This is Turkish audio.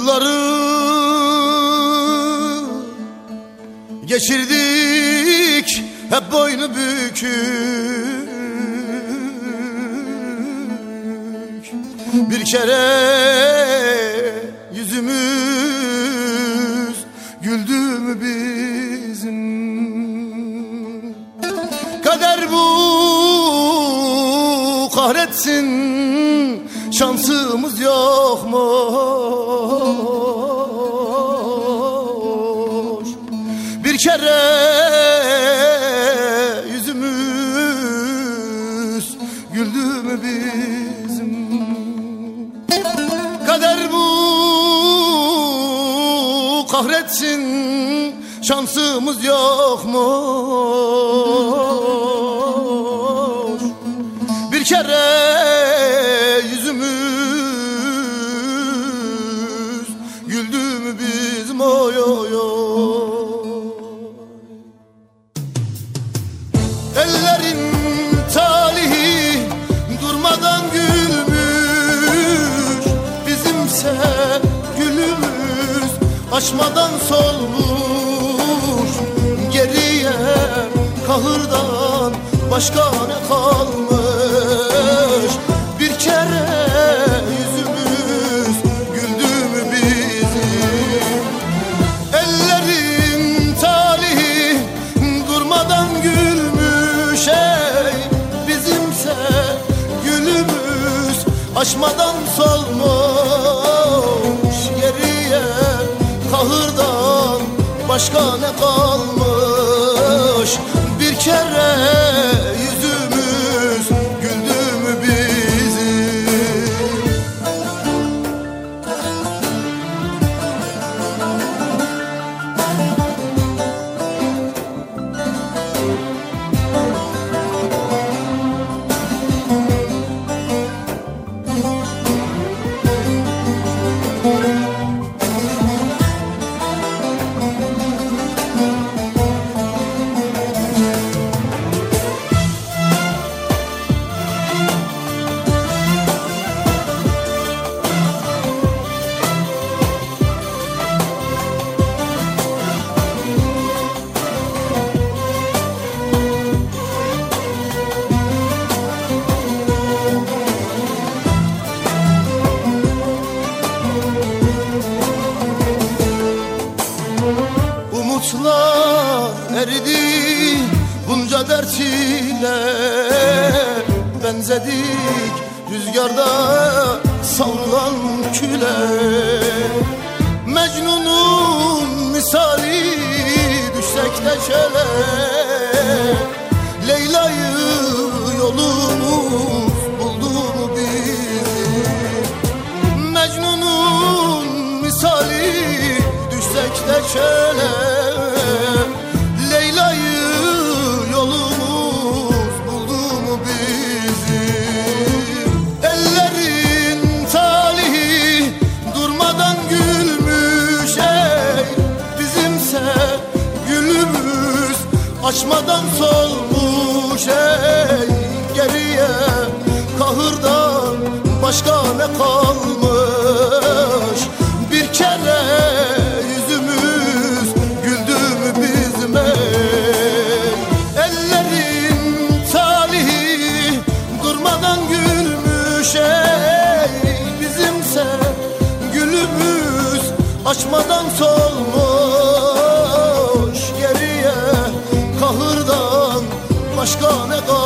Yılları geçirdik hep boynu bükük, bir kere yüzümüz güldü mü bizim? Kader bu kahretsin, şansımız yokmuş. Bir kere yüzümüz güldü mü bizim? Kader bu kahretsin, şansımız yokmuş. Bir kere yüzümüz güldü mü bizim? Oy oy oy. Ellerin talihi durmadan gülmüş, bizimse gülümüz açmadan solmuş. Geriye kahırdan başka ne kalmış? Bir kere yüzümüz güldü mü bizim? Ellerin talihi durmadan gülmüş, ey bizimse gülümüz açmadan solmuş. Geriye kahırdan başka ne kalmış? Bir kere yüzümüz güldü mü bizim? Umutlar eridi bunca dert ile, benzedik rüzgarda savrulan küle. Mecnun'un misali düşsek de çele, Leyla'yı yolumuz buldu mu bizi? Mecnun'un misali düşsek de çele, Leyla'yı yolumuz buldu mu bizi? Ellerin talihi durmadan gülmüş, ey bizimse gülümüz açmadan solmuş. Ey geriye kahırdan başka ne kalmış? Bir kere yüzümüz güldü mü bizim? Ellerin talihi durmadan gülmüş, ey bizimse gülümüz açmadan solmuş. Geriye kahırdan başka ne kalmış?